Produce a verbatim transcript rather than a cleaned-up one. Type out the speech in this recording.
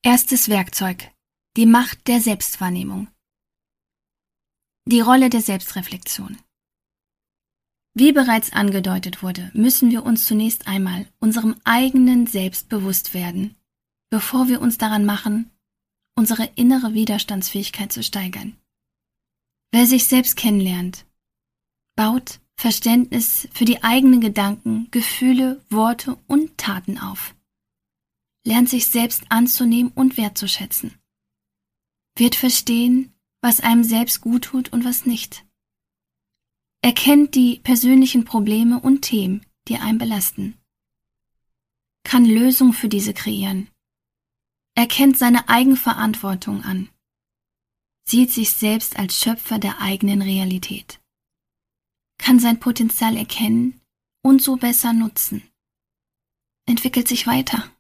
Erstes Werkzeug: die Macht der Selbstwahrnehmung. Die Rolle der Selbstreflexion. Wie bereits angedeutet wurde, müssen wir uns zunächst einmal unserem eigenen Selbst bewusst werden, bevor wir uns daran machen, unsere innere Widerstandsfähigkeit zu steigern. Wer sich selbst kennenlernt, baut Verständnis für die eigenen Gedanken, Gefühle, Worte und Taten auf, lernt sich selbst anzunehmen und wertzuschätzen, wird verstehen, was einem selbst gut tut und was nicht, erkennt die persönlichen Probleme und Themen, die einen belasten, kann Lösungen für diese kreieren, erkennt seine Eigenverantwortung an, sieht sich selbst als Schöpfer der eigenen Realität, kann sein Potenzial erkennen und so besser nutzen, entwickelt sich weiter.